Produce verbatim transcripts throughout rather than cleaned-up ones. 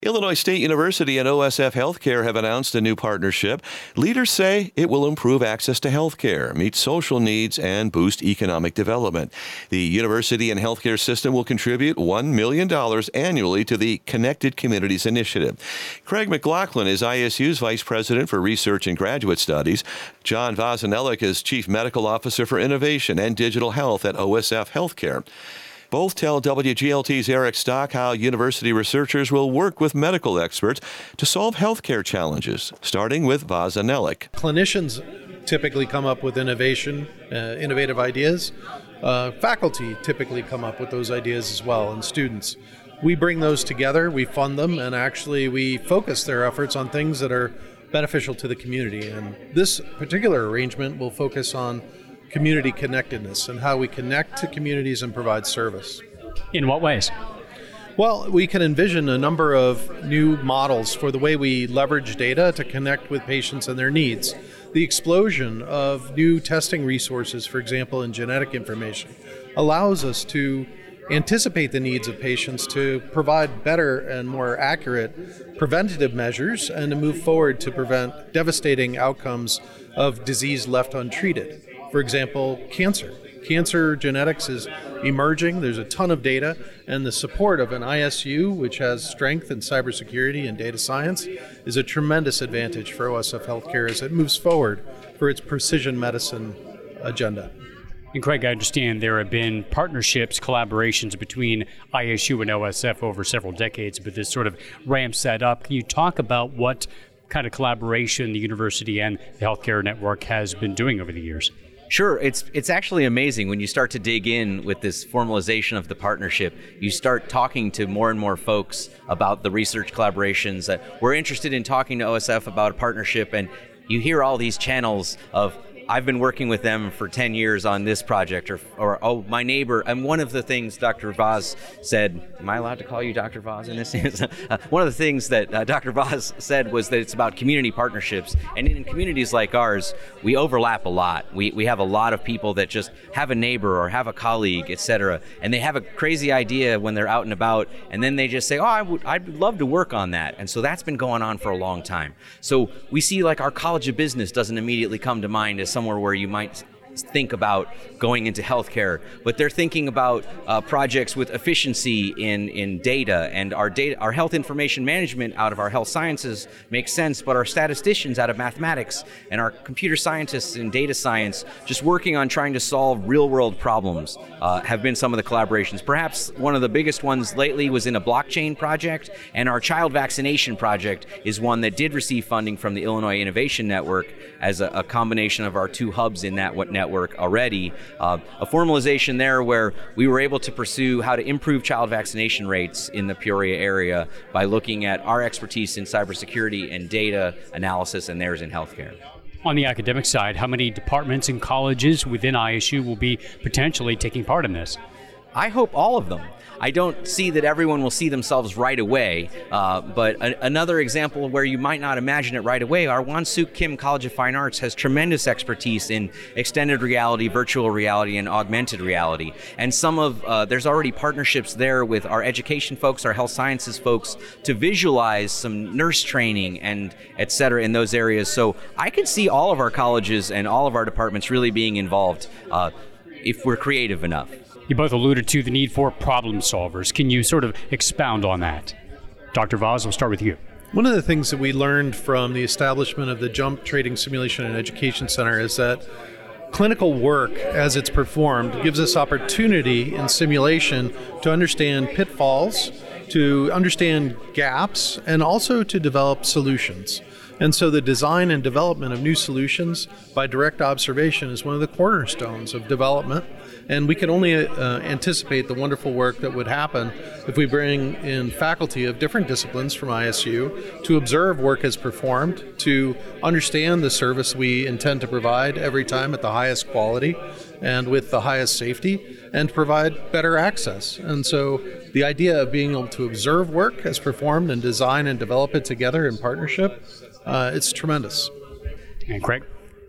Illinois State University and O S F Healthcare have announced a new partnership. Leaders say it will improve access to healthcare, meet social needs, and boost economic development. The university and healthcare system will contribute one million dollars annually to the Connected Communities Initiative. Craig McLaughlin is I S U's Vice President for Research and Graduate Studies. John Vozenelic is Chief Medical Officer for Innovation and Digital Health at O S F Healthcare. Both tell W G L T's Eric Stock how university researchers will work with medical experts to solve healthcare challenges, starting with Vozenelic. Clinicians typically come up with innovation, uh, innovative ideas. Uh, faculty typically come up with those ideas as well, and students. We bring those together, we fund them, and actually we focus their efforts on things that are beneficial to the community. And this particular arrangement will focus on community connectedness and how we connect to communities and provide service. In what ways? Well, we can envision a number of new models for the way we leverage data to connect with patients and their needs. The explosion of new testing resources, for example, in genetic information, allows us to anticipate the needs of patients to provide better and more accurate preventative measures and to move forward to prevent devastating outcomes of disease left untreated. For example, cancer. Cancer genetics is emerging. There's a ton of data, and the support of an I S U, which has strength in cybersecurity and data science, is a tremendous advantage for O S F Healthcare as it moves forward for its precision medicine agenda. And Craig, I understand there have been partnerships, collaborations between I S U and O S F over several decades, but this sort of ramps that up. Can you talk about what kind of collaboration the university and the healthcare network has been doing over the years? Sure, it's it's actually amazing when you start to dig in with this formalization of the partnership. You start talking to more and more folks about the research collaborations. Uh, we're interested in talking to O S F about a partnership, and you hear all these channels of, I've been working with them for ten years on this project, or, or oh, my neighbor. And one of the things Doctor Voz said, am I allowed to call you Doctor Voz in this? uh, one of the things that uh, Doctor Voz said was that it's about community partnerships. And in communities like ours, we overlap a lot. We we have a lot of people that just have a neighbor or have a colleague, et cetera. And they have a crazy idea when they're out and about, and then they just say, oh, I would, I'd love to work on that. And so that's been going on for a long time. So we see like our College of Business doesn't immediately come to mind as somewhere where you might think about going into healthcare, but they're thinking about uh, projects with efficiency in, in data, and our data, our health information management out of our health sciences makes sense, but our statisticians out of mathematics and our computer scientists in data science just working on trying to solve real world problems uh, have been some of the collaborations. Perhaps one of the biggest ones lately was in a blockchain project, and our child vaccination project is one that did receive funding from the Illinois Innovation Network as a, a combination of our two hubs in that network network already, uh, a formalization there where we were able to pursue how to improve child vaccination rates in the Peoria area by looking at our expertise in cybersecurity and data analysis and theirs in healthcare. On the academic side, how many departments and colleges within I S U will be potentially taking part in this? I hope all of them. I don't see that everyone will see themselves right away, uh, but a- another example where you might not imagine it right away, our Won-Suk Kim College of Fine Arts has tremendous expertise in extended reality, virtual reality, and augmented reality. And some of, uh, there's already partnerships there with our education folks, our health sciences folks, to visualize some nurse training and et cetera in those areas. So I could see all of our colleges and all of our departments really being involved uh, if we're creative enough. You both alluded to the need for problem solvers. Can you sort of expound on that? Doctor Voz, we'll start with you. One of the things that we learned from the establishment of the JUMP Trading Simulation and Education Center is that clinical work, as it's performed, gives us opportunity in simulation to understand pitfalls, to understand gaps, and also to develop solutions. And so the design and development of new solutions by direct observation is one of the cornerstones of development. And we can only uh, anticipate the wonderful work that would happen if we bring in faculty of different disciplines from I S U to observe work as performed, to understand the service we intend to provide every time at the highest quality and with the highest safety, and provide better access. And so the idea of being able to observe work as performed and design and develop it together in partnership, uh, it's tremendous. And Craig?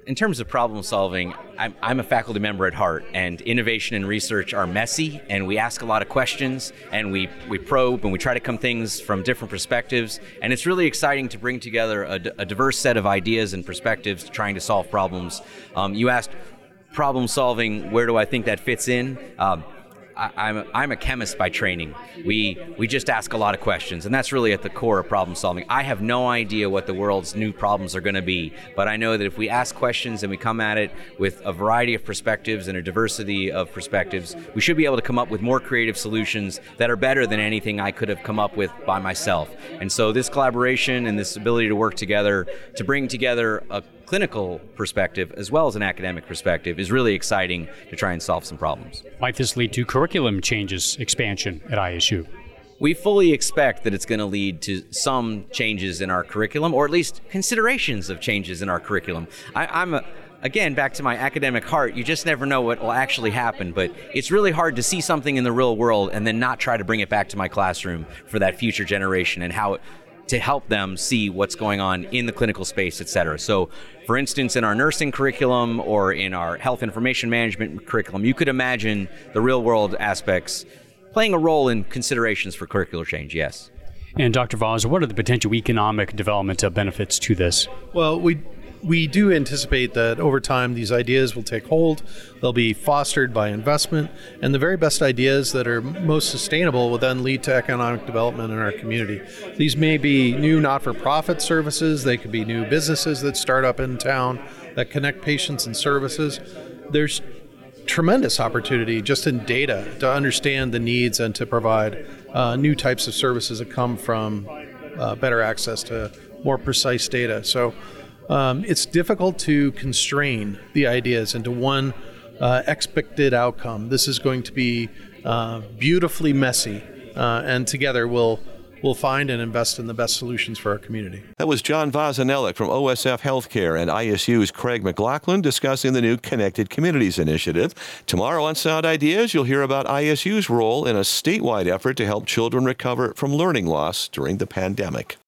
in terms of problem solving, I'm, I'm a faculty member at heart, and innovation and research are messy, and we ask a lot of questions, and we, we probe, and we try to come things from different perspectives, and it's really exciting to bring together a, a diverse set of ideas and perspectives trying to solve problems. Um, you asked problem solving, where do I think that fits in? Um, I, I'm, a, I'm a chemist by training. We we just ask a lot of questions, and that's really at the core of problem solving. I have no idea what the world's new problems are going to be, but I know that if we ask questions and we come at it with a variety of perspectives and a diversity of perspectives, we should be able to come up with more creative solutions that are better than anything I could have come up with by myself. And so this collaboration and this ability to work together to bring together a clinical perspective as well as an academic perspective is really exciting to try and solve some problems. Might this lead to curriculum changes, expansion at I S U? We fully expect that it's going to lead to some changes in our curriculum, or at least considerations of changes in our curriculum. I, I'm a Again, back to my academic heart, you just never know what will actually happen, but it's really hard to see something in the real world and then not try to bring it back to my classroom for that future generation and how it, to help them see what's going on in the clinical space, et cetera. So, for instance, in our nursing curriculum or in our health information management curriculum, you could imagine the real world aspects playing a role in considerations for curricular change, yes. And Doctor Voss, what are the potential economic development benefits to this? Well, we we do anticipate that over time these ideas will take hold. They'll be fostered by investment, and the very best ideas that are most sustainable will then lead to economic development in our community. These may be new not-for-profit services. They could be new businesses that start up in town that connect patients and services. There's tremendous opportunity just in data to understand the needs and to provide uh, new types of services that come from uh, better access to more precise data. So um, it's difficult to constrain the ideas into one uh, expected outcome. This is going to be uh, beautifully messy, uh, and together we'll We'll find and invest in the best solutions for our community. That was John Vosanelek from O S F Healthcare and I S U's Craig McLaughlin discussing the new Connected Communities Initiative. Tomorrow on Sound Ideas, you'll hear about I S U's role in a statewide effort to help children recover from learning loss during the pandemic.